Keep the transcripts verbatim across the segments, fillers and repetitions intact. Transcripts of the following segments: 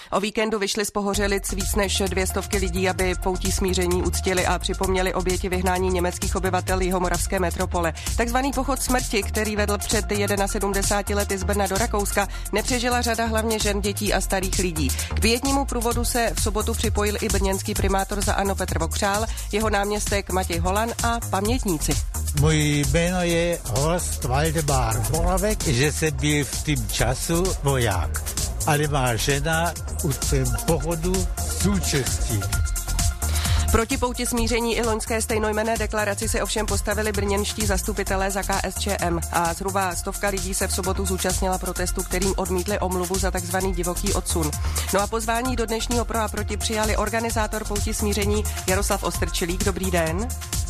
O víkendu vyšli z Pohořelic víc než dvě stovky lidí, aby poutí smíření uctili a připomněli oběti vyhnání německých obyvatel jihomoravské metropole. Takzvaný pochod smrti, který vedl před sedmdesáti lety z Brna do Rakouska, nepřežila řada hlavně žen, dětí a starých lidí. K pětnímu průvodu se v sobotu připojil i brněnský primátor za ANO Petr Vokřál, jeho náměstek Matěj Holan a pamětníci. Můj jméno je Horst Waldemar Moravek, že jsem byl v tým času voják, ale má žena u tém pochodu součástí. Proti pouti smíření i loňské stejnojmenné deklaraci se ovšem postavili brněnští zastupitelé za K S Č M a zhruba stovka lidí se v sobotu zúčastnila protestu, kterým odmítli omluvu za takzvaný divoký odsun. No a pozvání do dnešního pro a proti přijali organizátor pouti smíření Jaroslav Ostrčilík. Dobrý den.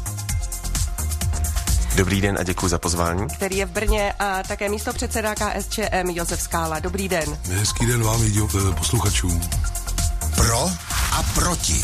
Dobrý den a děkuji za pozvání. Který je v Brně, a také místopředseda K S Č M Josef Skála. Dobrý den. Hezký den vám i posluchačům. Pro a proti.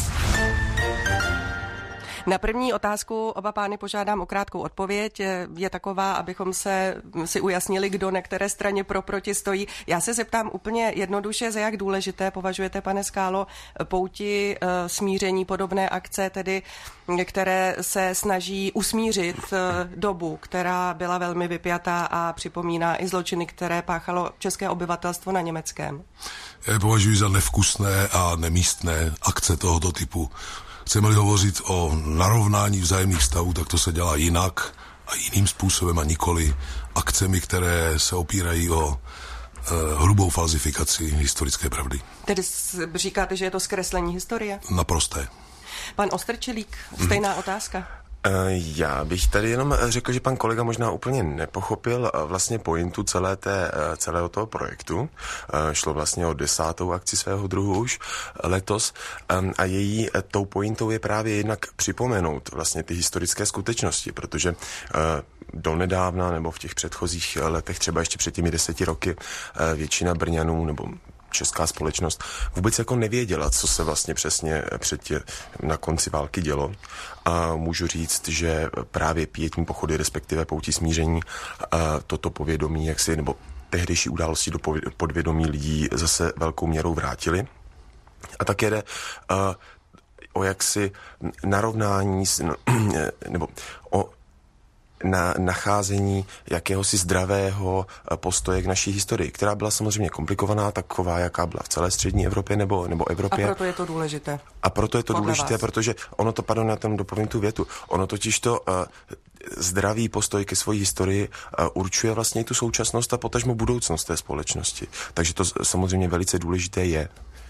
Na první otázku oba pány požádám o krátkou odpověď. Je taková, abychom se si ujasnili, kdo na které straně pro proti stojí. Já se zeptám úplně jednoduše, za jak důležité považujete, pane Skálo, pouti, smíření, podobné akce, tedy které se snaží usmířit dobu, která byla velmi vypjatá a připomíná i zločiny, které páchalo české obyvatelstvo na německém. Já je považuji za nevkusné a nemístné akce tohoto typu. Chceme-li hovořit o narovnání vzájemných vztahů, tak to se dělá jinak a jiným způsobem a nikoli akcemi, které se opírají o uh, hrubou falzifikaci historické pravdy. Tedy říkáte, že je to zkreslení historie? Naprosté. Pan Ostrčilík, stejná hmm. otázka. Já bych tady jenom řekl, že pan kolega možná úplně nepochopil vlastně pointu celé té, celého toho projektu. Šlo vlastně o desátou akci svého druhu už letos a její tou pointou je právě jednak připomenout vlastně ty historické skutečnosti, protože donedávna nebo v těch předchozích letech, třeba ještě před těmi deseti roky, většina Brňanů nebo česká společnost vůbec jako nevěděla, co se vlastně přesně před tě, na konci války dělo. A můžu říct, že právě pětní pochody, respektive poutí smíření, a toto povědomí, jak si, nebo tehdejší události do podvědomí lidí zase velkou měrou vrátili. A také jde uh, o jaksi narovnání, nebo o na nacházení jakéhosi zdravého postoje k naší historii, která byla samozřejmě komplikovaná, taková, jaká byla v celé střední Evropě nebo, nebo Evropě. A proto je to důležité. A proto je to Podle důležité, vás. Protože ono to, pardon, na tom dopovím tu větu, ono totiž to uh, zdravý postoj ke své historii uh, určuje vlastně i tu současnost a potažmo budoucnost té společnosti. Takže to samozřejmě velice důležité je.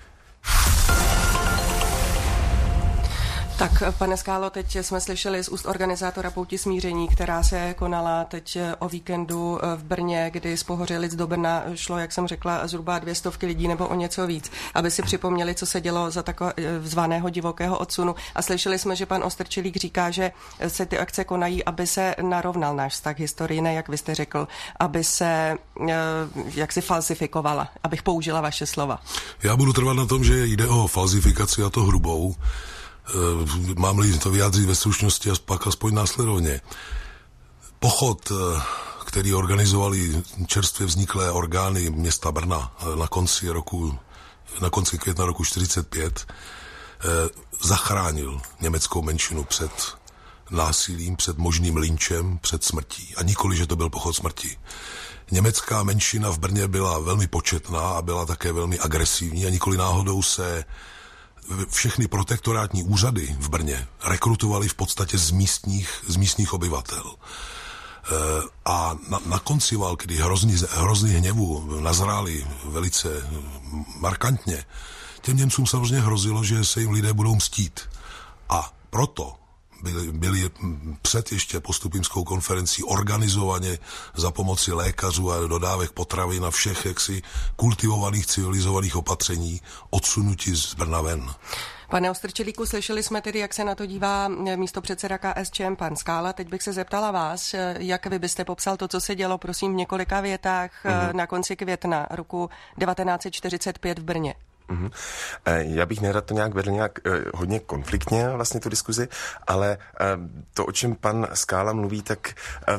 Tak, pane Skálo, teď jsme slyšeli z úst organizátora pouti smíření, která se konala teď o víkendu v Brně, kdy z Pohořelic do Brna šlo, jak jsem řekla, zhruba dvě stovky lidí nebo o něco víc, aby si připomněli, co se dělo za takového zvaného divokého odsunu. A slyšeli jsme, že pan Ostrčilík říká, že se ty akce konají, aby se narovnal náš vztah historii, ne, jak vy jste řekl, aby se jak si falsifikovala, abych použila vaše slova. Já budu trvat na tom, že jde o falzifikaci, a to hrubou. Mám-li to vyjádřit ve stručnosti a pak aspoň následovně. Pochod, který organizovali čerstvě vzniklé orgány města Brna na konci roku, na konci května roku čtyřicet pět, zachránil německou menšinu před násilím, před možným lynčem, před smrtí. A nikoli, že to byl pochod smrti. Německá menšina v Brně byla velmi početná a byla také velmi agresivní a nikoli náhodou se všechny protektorátní úřady v Brně rekrutovali v podstatě z místních, z místních obyvatel. E, a na, na konci války, kdy hrozný, hrozný hněvu nazráli velice markantně, těm Němcům samozřejmě hrozilo, že se jim lidé budou mstít. A proto byli, byli před ještě postupimskou konferencí organizovaně za pomoci lékařů a dodávek potravin a všech jaksi kultivovaných civilizovaných opatření odsunuti z Brna ven. Pane Ostrčilíku, slyšeli jsme tedy, jak se na to dívá místopředseda K S Č M pan Skála. Teď bych se zeptala vás, jak vy byste popsal to, co se dělo, prosím, v několika větách mm-hmm. na konci května roku devatenáct set čtyřicet pět v Brně. Mm-hmm. Já bych nerad to nějak vedl nějak eh, hodně konfliktně vlastně tu diskuzi, ale eh, to, o čem pan Skála mluví, tak eh,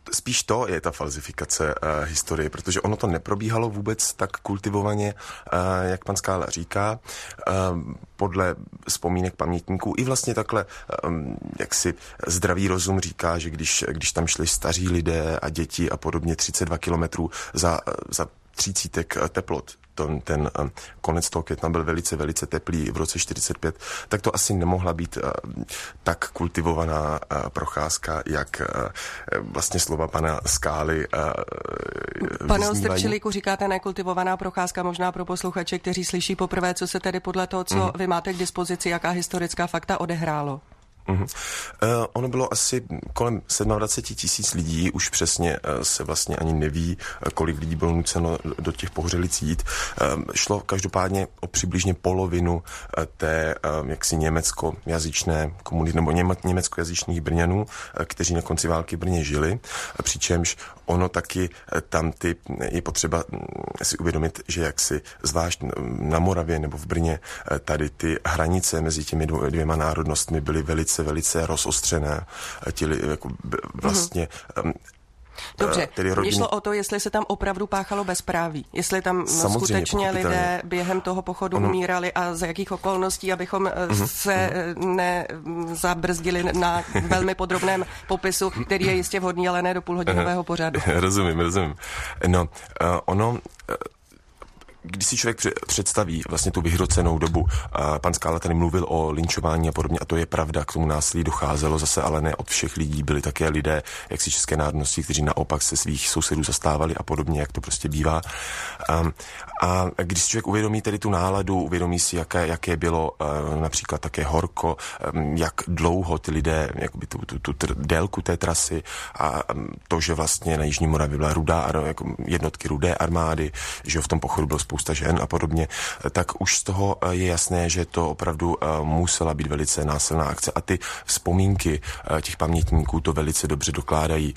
spíš to je ta falzifikace uh, historie, protože ono to neprobíhalo vůbec tak kultivovaně, uh, jak pan Skála říká, uh, podle vzpomínek pamětníků. I vlastně takhle, um, jak si zdravý rozum říká, že když, když tam šli staří lidé a děti a podobně třicet dva kilometrů za, za třicítek teplot, ten, ten um, konec toho května byl velice, velice teplý v roce čtyřicet pět, tak to asi nemohla být uh, tak kultivovaná uh, procházka, jak uh, vlastně slova pana Skály uh, Pane Ostrčilíku, říkáte nekultivovaná procházka, možná pro posluchače, kteří slyší poprvé, co se tedy podle toho, co mm. vy máte k dispozici, jaká historická fakta odehrálo? Uh-huh. Uh, ono bylo asi kolem dvacet sedm tisíc lidí, už přesně uh, se vlastně ani neví, uh, kolik lidí bylo nuceno do těch Pohořelic jít. Uh, šlo každopádně o přibližně polovinu uh, té uh, jaksi německojazyčné komunity, nebo něme, německojazyčných Brňanů, uh, kteří na konci války v Brně žili, uh, přičemž ono taky uh, tam ty, je potřeba uh, si uvědomit, že jaksi zvlášť na Moravě nebo v Brně uh, tady ty hranice mezi těmi dvěma národnostmi byly velice velice rozostřené, ti jako vlastně... Mm-hmm. Dobře, rodiny... šlo o to, jestli se tam opravdu páchalo bezpráví, jestli tam Samozřejmě, skutečně lidé během toho pochodu ono... umírali a za jakých okolností, abychom mm-hmm. se nezabrzdili na velmi podrobném popisu, který je jistě vhodný, ale ne do půlhodinového pořadu. Rozumím, rozumím. No, uh, ono... Uh, Když si člověk představí vlastně tu vyhrocenou dobu, a pan Skála tady mluvil o linčování a podobně, a to je pravda, k tomu násilí docházelo zase, ale ne od všech lidí, byli také lidé, jak si české národnosti, kteří naopak se svých sousedů zastávali a podobně, jak to prostě bývá. A, a když si člověk uvědomí tedy tu náladu, uvědomí si, jaké, jaké bylo například také horko, jak dlouho ty lidé, jakoby tu, tu, tu, tu délku té trasy a to, že vlastně na Jižní Moravě byla rudá, jako jednotky rudé armády, že v tom pochodu bylo spousta žen a podobně, tak už z toho je jasné, že to opravdu musela být velice násilná akce a ty vzpomínky těch pamětníků to velice dobře dokládají.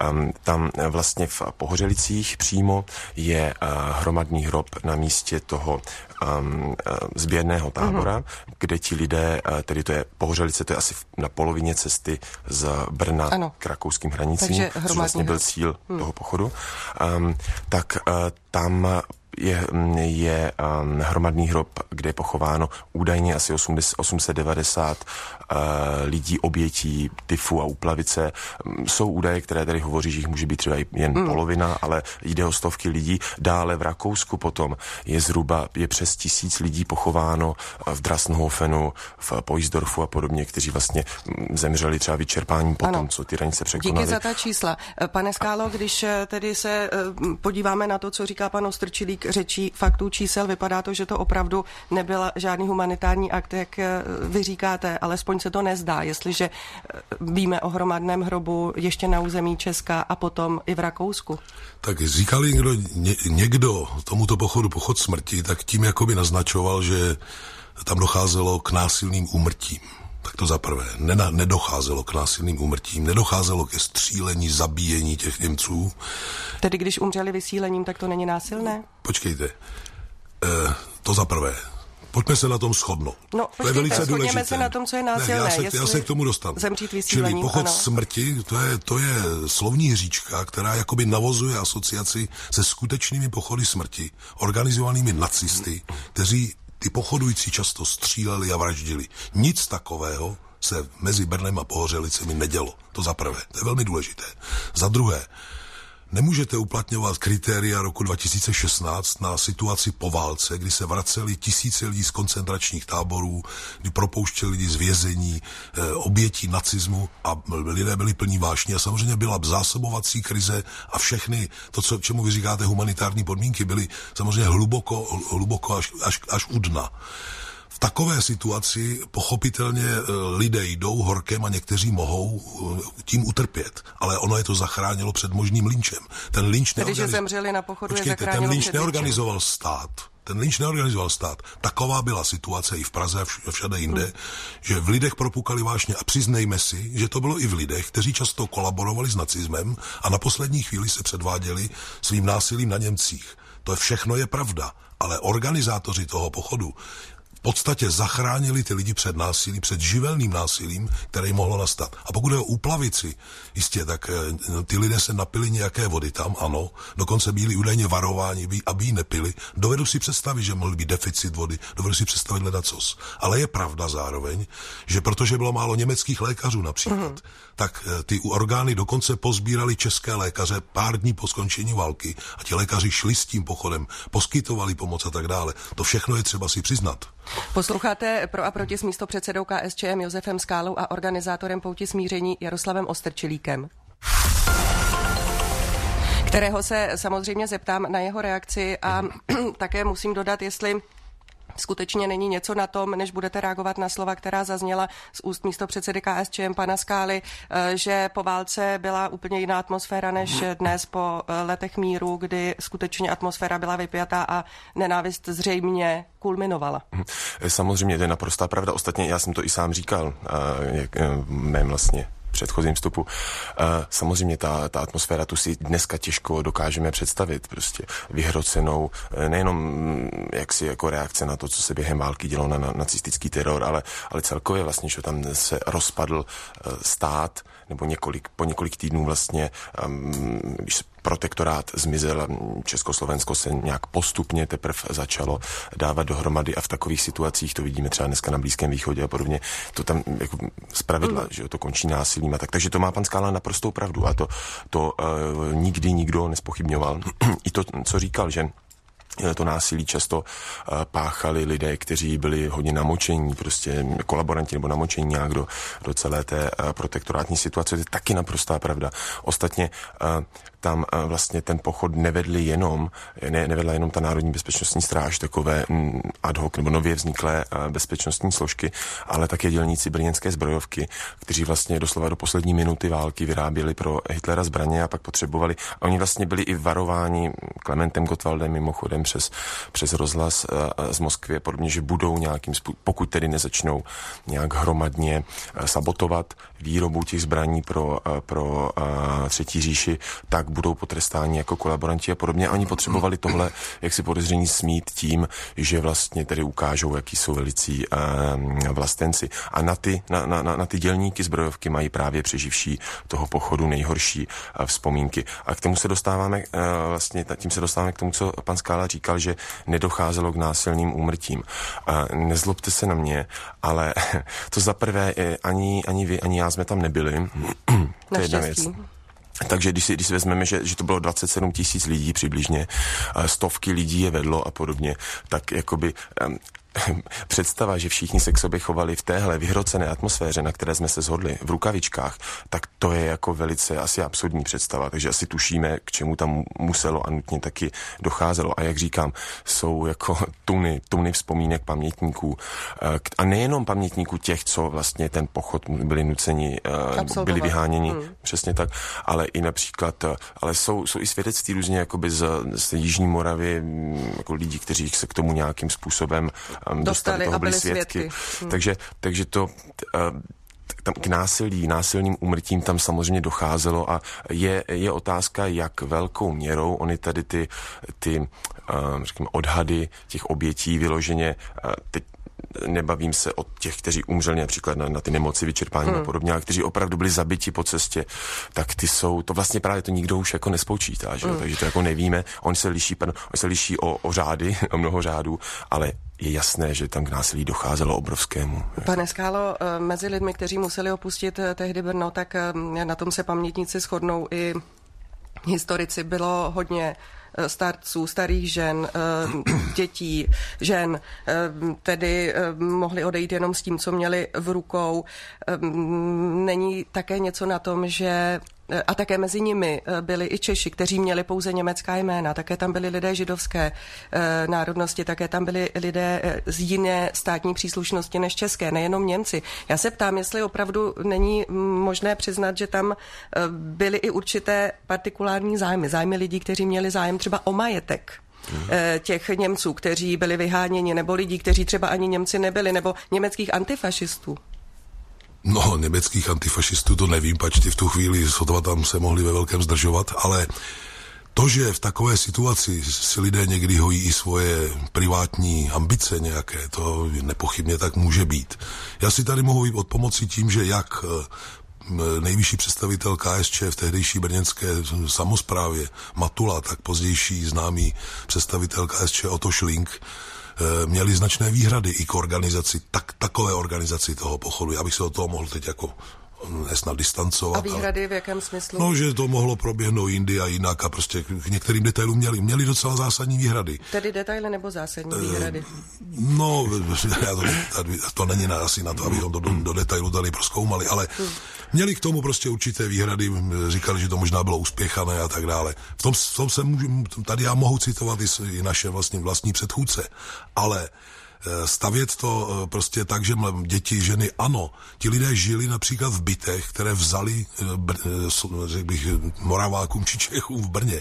Tam vlastně v Pohořelicích přímo je hromadný hrob na místě toho um, sběrného tábora, mm-hmm. kde ti lidé, tedy to je Pohořelice, to je asi na polovině cesty z Brna ano. k rakouským hranicím, což vlastně byl cíl hmm. toho pochodu, um, tak uh, tam je, je um, hromadný hrob, kde je pochováno údajně asi osm set devadesát uh, lidí obětí tyfu a úplavice. Um, jsou údaje, které tady hovoří, že jich může být třeba jen mm. polovina, ale jde o stovky lidí. Dále v Rakousku potom je zhruba je přes tisíc lidí pochováno v Drassenhofenu, v Poisdorfu a podobně, kteří vlastně zemřeli třeba vyčerpáním potom, ano. co ty hranice překonali. Díky za ta čísla. Pane Skálo, když tedy se podíváme na to, co říká pan Ostrčilík, řečí faktů čísel, vypadá to, že to opravdu nebyl žádný humanitární akt, jak vy říkáte, alespoň se to nezdá, jestliže víme o hromadném hrobu ještě na území Česka a potom i v Rakousku. Tak říkali někdo, ně, někdo tomuto pochodu pochod smrti, tak tím jakoby naznačoval, že tam docházelo k násilným úmrtím. Tak to za prvé. Nena, nedocházelo k násilným úmrtím, nedocházelo ke střílení, zabíjení těch Němců. Tedy když umřeli vysílením, tak to není násilné? Počkejte. E, to za prvé. Pojďme se na tom shodnout. No, to je velice důležité. Se na tom, co je násilné. Ne, já, se, já se k tomu dostanu. Zemřít vysílením, Čili pochod ano. smrti, to je, to je slovní hříčka, která jakoby navozuje asociaci se skutečnými pochody smrti, organizovanými nacisty, kteří ty pochodující často stříleli a vraždili. Nic takového se mezi Brnem a Pohořelicemi nedělo. To za prvé. To je velmi důležité. Za druhé, nemůžete uplatňovat kritéria roku dva tisíce šestnáct na situaci po válce, kdy se vraceli tisíce lidí z koncentračních táborů, kdy propouštěli lidi z vězení, e, obětí nacismu a lidé byli plní vášní a samozřejmě byla zásobovací krize a všechny to, co, čemu vy říkáte humanitární podmínky, byly samozřejmě hluboko, hluboko až, až, až u dna. V takové situaci pochopitelně lidé jdou horkem a někteří mohou tím utrpět, ale ono je to zachránilo před možným lynčem. Ten lynč Tedy, že zemřeli na pochodu, Počkejte, je zachránilo ten lynč před neorganizoval stát. Ten lynč neorganizoval stát. Taková byla situace i v Praze a všade jinde, hmm. že v lidech propukali vášně a přiznejme si, že to bylo i v lidech, kteří často kolaborovali s nacismem a na poslední chvíli se předváděli svým násilím na Němcích. To všechno je pravda, ale organizátoři toho pochodu v podstatě zachránili ty lidi před násilím, před živelným násilím, které jim mohlo nastat. A pokud je o úplavici, jistě, tak ty lidé se napili nějaké vody tam, ano, dokonce byli údajně varováni, aby ji nepili. Dovedu si představit, že mohl být deficit vody, dovedu si představit ledacos. Ale je pravda zároveň, že protože bylo málo německých lékařů například, mm. tak ty orgány dokonce pozbírali české lékaře pár dní po skončení války a ti lékaři šli s tím pochodem, poskytovali pomoc a tak dále. To všechno je třeba si přiznat. Posloucháte Pro a proti s místopředsedou K S Č M Josefem Skálou a organizátorem Pouti smíření Jaroslavem Ostrčilíkem, kterého se samozřejmě zeptám na jeho reakci a také musím dodat, jestli skutečně není něco na tom, než budete reagovat na slova, která zazněla z úst místopředsedy K S Č M pana Skály, že po válce byla úplně jiná atmosféra než dnes po letech míru, kdy skutečně atmosféra byla vypjatá a nenávist zřejmě kulminovala. Samozřejmě, to je naprostá pravda. Ostatně já jsem to i sám říkal, v mém vlastně předchozím vstupu. Samozřejmě ta, ta atmosféra tu si dneska těžko dokážeme představit, prostě vyhrocenou, nejenom jaksi jako reakce na to, co se během války dělo na, na nacistický teror, ale, ale celkově vlastně, že tam se rozpadl stát, nebo několik, po několik týdnů vlastně, když protektorát zmizel, Československo se nějak postupně teprve začalo dávat dohromady a v takových situacích, to vidíme třeba dneska na Blízkém východě a podobně, to tam jako zpravidla, mm. že to končí násilím a tak. Takže to má pan Skála naprostou pravdu a to, to uh, nikdy nikdo nespochybňoval. I to, co říkal, že to násilí často uh, páchali lidé, kteří byli hodně namočení, prostě kolaboranti nebo namočení nějak do, do celé té uh, protektorátní situace. To je taky naprostá pravda. Ostatně uh, tam uh, vlastně ten pochod nevedli jenom, ne, nevedla jenom ta Národní bezpečnostní stráž, takové mm, ad hoc nebo nově vzniklé uh, bezpečnostní složky, ale také dělníci brněnské zbrojovky, kteří vlastně doslova do poslední minuty války vyráběli pro Hitlera zbraně a pak potřebovali. A oni vlastně byli i varováni Klementem Gottwaldem mimochodem přes, přes rozhlas uh, z Moskvy a podobně, že budou nějakým způsobem, pokud tedy nezačnou nějak hromadně uh, sabotovat výrobu těch zbraní pro, uh, pro uh, Třetí říši, tak budou potrestáni jako kolaboranti a podobně. A oni potřebovali tohle, jak si podezření smít tím, že vlastně tedy ukážou, jaký jsou velicí uh, vlastenci. A na ty, na, na, na ty dělníky zbrojovky mají právě přeživší toho pochodu nejhorší uh, vzpomínky. A k tomu se dostáváme, uh, vlastně tím se dostáváme k tomu, co pan Skála říkal, že nedocházelo k násilným úmrtím. Uh, nezlobte se na mě, ale to za prvé ani, ani vy, ani já jsme tam nebyli. To je jedna věc. Takže když si, když si vezmeme, že, že to bylo dvacet sedm tisíc lidí přibližně, stovky lidí je vedlo a podobně, tak jakoby um, představa, že všichni se k sobě chovali v téhle vyhrocené atmosféře, na které jsme se shodli, v rukavičkách, tak to je jako velice asi absurdní představa, takže asi tušíme, k čemu tam muselo a nutně taky docházelo. A jak říkám, jsou jako tuny, tuny vzpomínek pamětníků. A nejenom pamětníků těch, co vlastně ten pochod byli nuceni, nebo byli vyháněni, hmm. přesně tak, ale i například, ale jsou, jsou i svědectví různě jakoby z, z Jižní Moravy, jako lidí, kteří se k tomu nějakým způsobem dostali, dostali toho, byli svědky. svědky. Hmm. Takže, takže to... Uh, tam k násilí, násilným úmrtím tam samozřejmě docházelo a je, je otázka, jak velkou měrou oni tady ty, ty uh, řekněme, odhady těch obětí vyloženě, uh, teď nebavím se o těch, kteří umřeli například na, na ty nemoci, vyčerpání hmm. a podobně, ale kteří opravdu byli zabiti po cestě, tak ty jsou, to vlastně právě to nikdo už jako nespočítá, že? Hmm. Takže to jako nevíme, oni se liší, oni se liší o, o řády, o mnoho řádů, ale je jasné, že tam k násilí docházelo obrovskému. Pane Skálo, mezi lidmi, kteří museli opustit tehdy Brno, tak na tom se pamětníci shodnou i historici. Bylo hodně starců, starých žen, dětí, žen, tedy mohli odejít jenom s tím, co měli v rukou. Není také něco na tom, že a také mezi nimi byli i Češi, kteří měli pouze německá jména, také tam byli lidé židovské e, národnosti, také tam byli lidé z jiné státní příslušnosti než české, nejenom Němci. Já se ptám, jestli opravdu není možné přiznat, že tam byly i určité partikulární zájmy, zájmy lidí, kteří měli zájem třeba o majetek e, těch Němců, kteří byli vyháněni, nebo lidí, kteří třeba ani Němci nebyli, nebo německých antifašistů. No, německých antifašistů to nevím, pač ty v tu chvíli sotva tam se mohli ve velkém zdržovat, ale To, že v takové situaci si lidé někdy hojí i svoje privátní ambice nějaké, to nepochybně tak může být. Já si tady mohu jít od pomoci tím, že jak nejvyšší představitel K S Č v tehdejší brněnské samosprávě Matula, tak pozdější známý představitel K S Č Otto Šlink měli značné výhrady i k organizaci, tak, takové organizaci toho pochodu. Já bych se od toho mohl teď jako nesnad distancovat. A výhrady ale, v jakém smyslu? No, že to mohlo proběhnout jindy a jinak a prostě k některým detailům měli, měli docela zásadní výhrady. Tedy detaily nebo zásadní výhrady? E, no, to, to není na, asi na to, abychom to do, do detailu tady prozkoumali, ale hmm. měli k tomu prostě určité výhrady, říkali, že to možná bylo uspěchané a tak dále. V tom, v tom se můžu, tady já mohu citovat i, i naše vlastně vlastní předchůdce, ale stavět to prostě tak, že děti, ženy, ano, ti lidé žili například v bytech, které vzali, řekl bych, Moravákům či Čechům v Brně.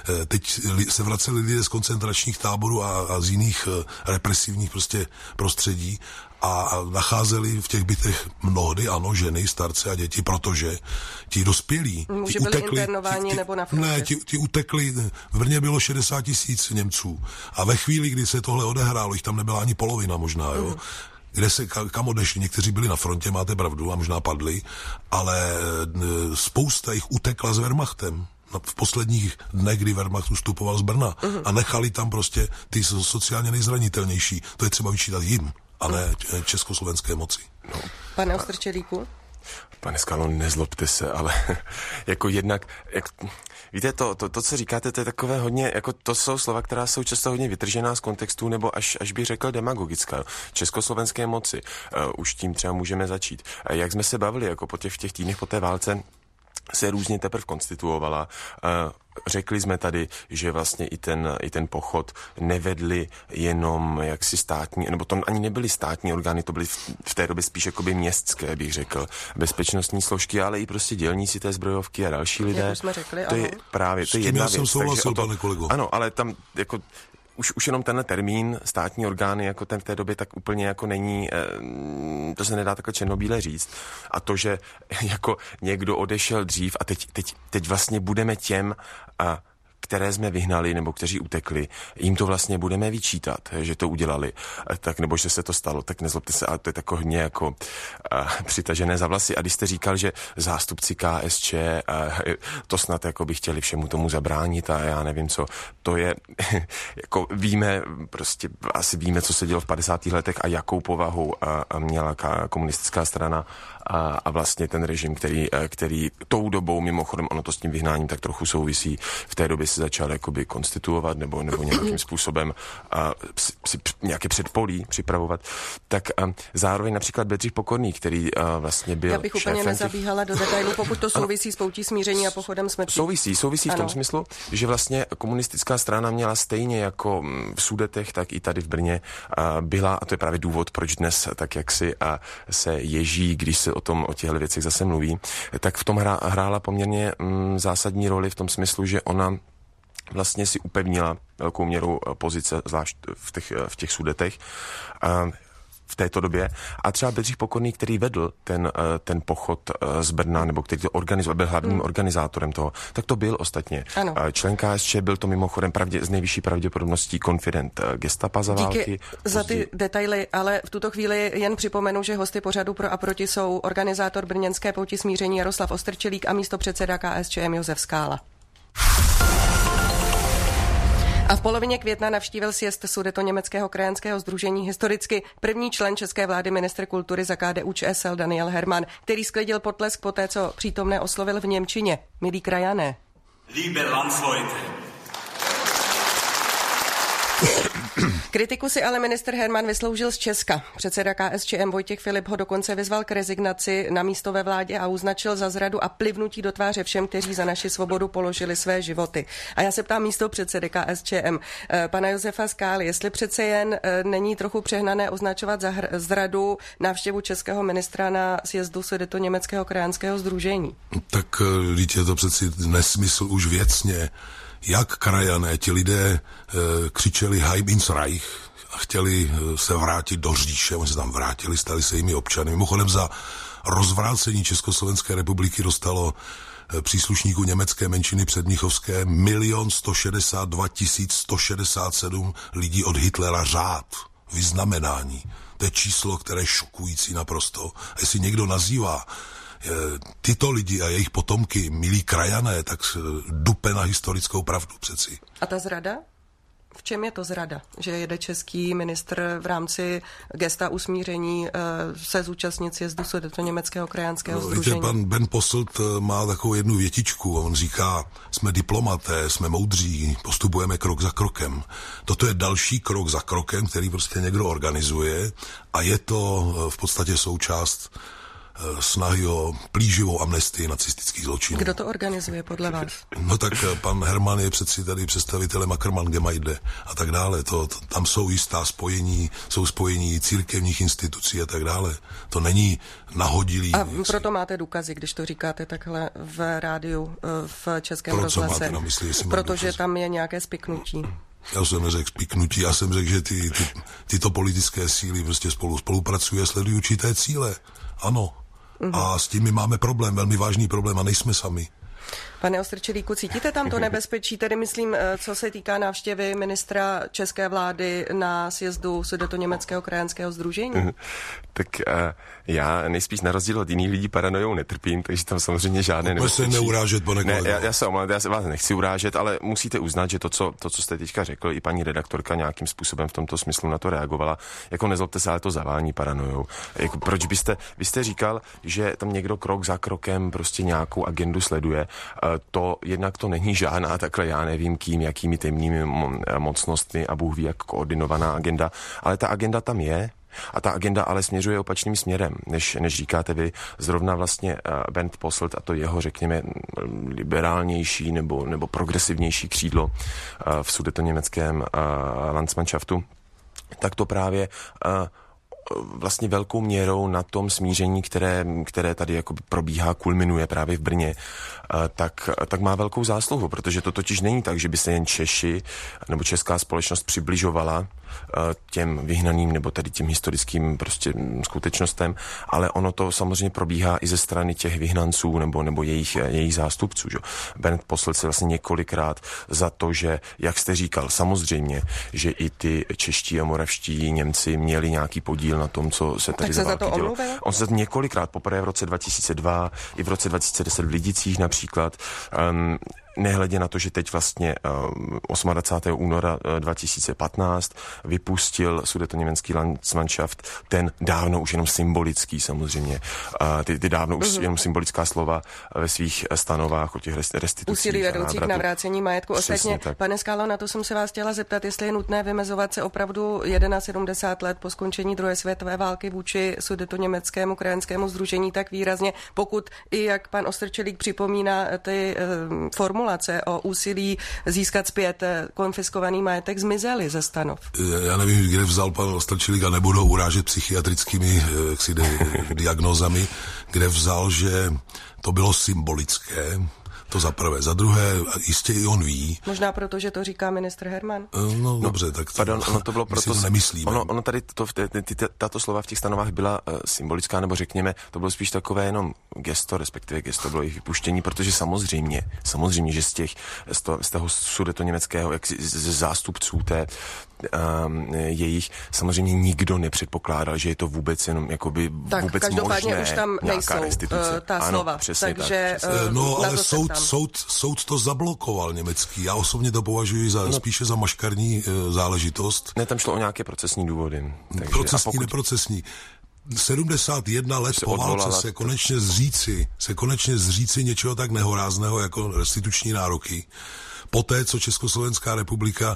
Teď se vraceli lidé z koncentračních táborů a, a z jiných represivních prostě prostředí a nacházeli v těch bytech mnohdy, ano, ženy, starce a děti, protože ti dospělí, Může ti byli utekli, internováni ti, nebo na frontě? Ne, ti, ti utekli, v Brně bylo šedesát tisíc Němců a ve chvíli, kdy se tohle odehrálo, jich tam nebyla ani polovina možná, jo, mm. kde se, kam odešli, někteří byli na frontě, máte pravdu, a možná padli, ale spousta jich utekla s Wehrmachtem. V posledních dnech, kdy Wehrmacht ustupoval z Brna uh-huh. a nechali tam prostě ty sociálně nejzranitelnější. To je třeba vyčítat jim, a ne československé moci. No. Pane Ostrčelíku? Pane Skalo, nezlobte se, ale jako jednak, jak, víte, to, to, to, co říkáte, to je takové hodně, jako to jsou slova, která jsou často hodně vytržená z kontextu, nebo až, až bych řekl demagogická. Československé moci, uh, už tím třeba můžeme začít. Uh, jak jsme se bavili, jako po těch, v těch týdnech po té válce, se různě teprve konstituovala. Řekli jsme tady, že vlastně i ten, i ten pochod nevedli jenom jaksi státní, nebo to ani nebyly státní orgány, to byly v, v té době spíš jakoby městské, bych řekl, bezpečnostní složky, ale i prostě dělníci té zbrojovky a další lidé. Jak už jsme řekli, to je právě, to je jedna věc. Já jsem souhlasil, to, pane kolego. Ano, ale tam jako Už, už jenom tenhle termín, státní orgány, jako ten v té době, tak úplně jako není, to se nedá takhle černobíle říct. A to, že jako někdo odešel dřív a teď, teď, teď vlastně budeme těm, a které jsme vyhnali nebo kteří utekli, jim to vlastně budeme vyčítat, že to udělali, tak nebo že se to stalo, tak nezlobte se, ale to je tak hodně jako uh, přitažené za vlasy. A když jste říkal, že zástupci K S Č uh, to snad jako by chtěli všemu tomu zabránit a já nevím co, to je, jako víme, prostě asi víme, co se dělo v padesátých letech a jakou povahu uh, měla komunistická strana a, a vlastně ten režim, který, který tou dobou, mimochodem ono to s tím vyhnáním tak trochu souvisí, v té době se začal jakoby konstituovat nebo, nebo nějakým způsobem a, si nějaké předpolí připravovat, tak a, zároveň například Bedřich Pokorný, který a, vlastně byl Já bych úplně nezabíhala do detailu, pokud to souvisí s poutí smíření a pochodem smrti. Souvisí, souvisí ano. v tom smyslu, že vlastně komunistická strana měla stejně jako v Sudetech, tak i tady v Brně a, byla, a to je právě důvod, proč dnes tak jaksi a, se ježí, když se o tom, o těchto věcech zase mluví, tak v tom hra, hrála poměrně mm, zásadní roli v tom smyslu, že ona vlastně si upevnila velkou měru pozice, zvlášť v těch, v těch Sudetech, a v této době. A třeba Bedřich Pokorný, který vedl ten, ten pochod z Brna, nebo který to organizoval, byl hlavním hmm. organizátorem toho, tak to byl ostatně. Ano. Člen K S Č, byl to mimochodem pravdě, z nejvyšší pravděpodobností konfident Gestapa za války. Díky za ty detaily, ale v tuto chvíli jen připomenu, že hosty pořadu Pro a proti jsou organizátor brněnské pouti smíření Jaroslav Ostrčelík a místopředseda K S Č M Josef Skála. A v polovině května navštívil sjezd Sudetoněmeckého krajanského sdružení historicky první člen české vlády, ministr kultury za K D U Č S L Daniel Herman, který sklidil potlesk poté, co přítomné oslovil v němčině. Milí krajané. Liebe Landsleute. Kritiku si ale ministr Herman vysloužil z Česka. Předseda K S Č M Vojtěch Filip ho dokonce vyzval k rezignaci na místo ve vládě a označil za zradu a plivnutí do tváře všem, kteří za naši svobodu položili své životy. A já se ptám místo předsedy K S Č M, pana Josefa Skály, jestli přece jen není trochu přehnané označovat za zradu návštěvu českého ministra na sjezdu Sudetoněmeckého krajanského sdružení. Tak je to přeci nesmysl už věcně. Jak krajané, ti lidé e, křičeli Heim ins Reich a chtěli e, se vrátit do říše, oni se tam vrátili, stali se jimi občany. Mimochodem za rozvrácení Československé republiky dostalo příslušníků německé menšiny předmnichovské milion sto šedesát dva tisíc sto šedesát sedm lidí od Hitlera řád, vyznamenání. To je číslo, které je šokující naprosto. A jestli někdo nazývá tyto lidi a jejich potomky milí krajané, tak dupe na historickou pravdu přeci. A ta zrada? V čem je to zrada? Že jede český ministr v rámci gesta usmíření se zúčastnit sjezdu Sudetoněmeckého krajanského no, sdružení? Víte, pan Ben Posselt má takovou jednu větičku. On říká, jsme diplomaté, jsme moudří, postupujeme krok za krokem. Toto je další krok za krokem, který prostě někdo organizuje a je to v podstatě součást snahy o plíživou amnestii nacistických zločinů. Kdo to organizuje podle vás? No tak pan Herman je přeci tady představitelem Ackermann-Gemeinde a tak dále. To, to, tam jsou jistá spojení, jsou spojení církevních institucí a tak dále. To není nahodilý. A proto máte důkazy, když to říkáte takhle v rádiu, v Českém Pro rozhlase. Na mysli, protože důkazy. Tam je nějaké spiknutí. Já jsem neřekl spiknutí, já jsem řekl, že ty, ty, tyto politické síly prostě spolu spolupracují a sledují určité cíle. Ano. Uhum. A s tím my máme problém, velmi vážný problém a nejsme sami. Pane Ostrčelíku, cítíte tam to nebezpečí, tedy myslím, co se týká návštěvy ministra české vlády na sjezdu Sudetoněmeckého krajanského sdružení? Tak uh, já nejspíš na rozdíl od jiných lidí paranojou netrpím, takže tam samozřejmě žádné nebezpečí. Můžete neurážet, pane kolego. Ne, já, já se omlouvám, já se vás nechci urážet, ale musíte uznat, že to co, to, co jste teďka řekl, i paní redaktorka nějakým způsobem v tomto smyslu na to reagovala. Jako nezlobte se, ale to zavání paranojou. Jako, proč byste, vy jste říkal, že tam někdo krok za krokem prostě nějakou agendu sleduje. Uh, to jednak to není žádná takhle, já nevím kým, jakými temnými mocnostmi a Bůh ví, jak koordinovaná agenda, ale ta agenda tam je. A ta agenda ale směřuje opačným směrem, než, než říkáte vy. Zrovna vlastně uh, Bernd Posselt a to jeho, řekněme, liberálnější nebo, nebo progresivnější křídlo uh, v sudetoněmeckém uh, Landsmannschaftu, tak to právě uh, vlastně velkou měrou na tom smíření, které, které tady jako probíhá, kulminuje právě v Brně, tak, tak má velkou zásluhu, protože to totiž není tak, že by se jen Češi nebo česká společnost přibližovala těm vyhnaným nebo tady těm historickým prostě skutečnostem, ale ono to samozřejmě probíhá i ze strany těch vyhnanců nebo, nebo jejich, jejich zástupců. Že? Bernd Posselt se vlastně několikrát za to, že, jak jste říkal, samozřejmě, že i ty čeští a moravští Němci měli nějaký podíl na tom, co se tady tak za se války dělo. On se několikrát, poprvé v roce dva tisíce dva i v roce dva tisíce deset v Lidicích například, um, nehledě na to, že teď vlastně uh, dvacátého osmého února dva tisíce patnáct vypustil Sudetoněmecký Landsmannschaft ten dávno už jenom symbolický samozřejmě, uh, ty, ty dávno už uh-huh. jenom symbolická slova ve svých stanovách o těch restitucích. Úsilí vedoucích k navrácení majetku. Ostatně, pane Skálo, na to jsem se vás chtěla zeptat, jestli je nutné vymezovat se opravdu sedmdesát let po skončení druhé světové války vůči Sudetoněmeckému krajanskému sdružení tak výrazně, pokud i, jak pan Ostrčelík připomíná, ty uh, formulace o úsilí získat zpět konfiskovaný majetek zmizely ze stanov. Já nevím, kde vzal pan Ostrčelík a nebudu urážet psychiatrickými jaksi, diagnózami, kde vzal, že to bylo symbolické. To za prvé. Za druhé, jistě i on ví. Možná proto, že to říká ministr Herman. No, no dobře, tak to, pardon, ono to bylo proto, to nemyslíme. Ono, ono tady to, ty, ty, tato slova v těch stanovách byla uh, symbolická, nebo řekněme, to bylo spíš takové jenom gesto, respektive gesto bylo jejich vypuštění, protože samozřejmě, samozřejmě, že z těch, z, to, z toho sudetoněmeckého, jak z zástupců té um, jejich, samozřejmě nikdo nepředpokládal, že je to vůbec jenom jakoby tak, vůbec každopádně možné už tam nejsou uh, ta ano, slova. Přesně takže, tak. Uh, no, ale soud, soud, soud to zablokoval německý. Já osobně to považuji za, no, spíše za maškarní uh, záležitost. Ne, tam šlo o nějaké procesní důvody. Takže, procesní, pokud... neprocesní. sedmdesát jedna let po válce se konečně zříci, se konečně zříci něčeho tak nehorázného jako restituční nároky. Poté, co Československá republika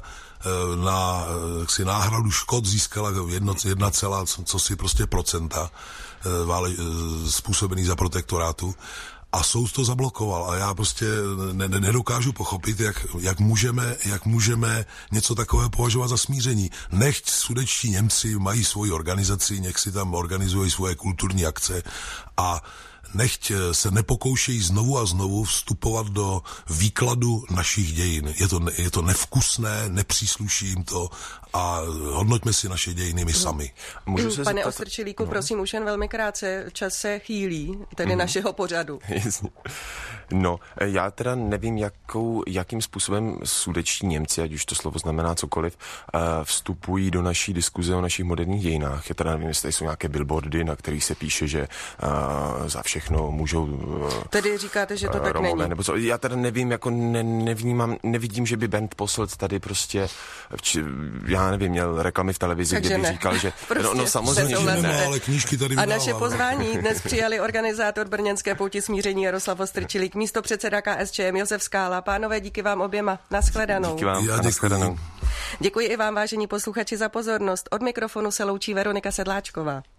na si náhradu škod získala jedna celá co si prostě procenta vále, způsobený za protektorátu, a soud to zablokoval a já prostě ne, ne, nedokážu pochopit, jak, jak, můžeme, jak můžeme něco takového považovat za smíření. Nechť sudetští Němci mají svoji organizaci, nech si tam organizují svoje kulturní akce a nechť se nepokoušejí znovu a znovu vstupovat do výkladu našich dějin. Je to, je to nevkusné, nepřísluší jim to a hodnoťme si naše dějiny my sami. Můžu se Pane zeptat... Ostrčilíku, no. prosím, už jen velmi krátce, čas se chýlí, tedy mm. našeho pořadu. No, já teda nevím, jakou, jakým způsobem sudečtí Němci, ať už to slovo znamená cokoliv, vstupují do naší diskuze o našich moderních dějinách. Já teda nevím, jestli jsou nějaké billboardy, na kterých se píše, že za všechno můžou... Tedy říkáte, že to tak Romové, není. Nebo co, já teda nevím, jako ne, nevnímám, nevidím, že by Bernd Posselt tady prostě, či, já nevím, měl reklamy v televizi, takže kde by ne. říkal, že... Prostě no, no samozřejmě, že ne. Ale knížky tady a naše pozvání dnes přijali organizátor brněnské pouti smíření Jaroslav Ostrčilík, místo předseda K S Č M Josef Skála. Pánové, díky vám oběma. Naschledanou. Díky vám. Já děkuji. Děkuji i vám, vážení posluchači, za pozornost. Od mikrofonu se loučí Veronika Sedláčková.